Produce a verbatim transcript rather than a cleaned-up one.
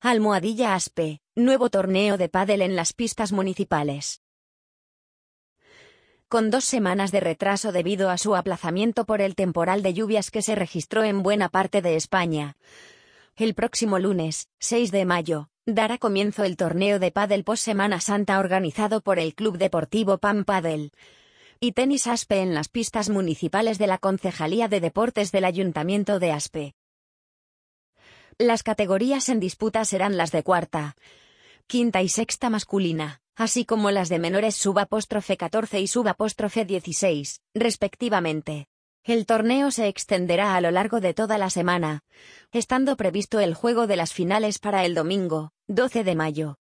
Almohadilla Aspe, nuevo torneo de pádel en las pistas municipales. Con dos semanas de retraso debido a su aplazamiento por el temporal de lluvias que se registró en buena parte de España, el próximo lunes, seis de mayo, dará comienzo el torneo de pádel post Semana Santa organizado por el Club Deportivo Pam Padel y Tenis Aspe en las pistas municipales de la Concejalía de Deportes del Ayuntamiento de Aspe. Las categorías en disputa serán las de cuarta, quinta y sexta masculina, así como las de menores subapóstrofe catorce y subapóstrofe dieciséis, respectivamente. El torneo se extenderá a lo largo de toda la semana, estando previsto el juego de las finales para el domingo, doce de mayo.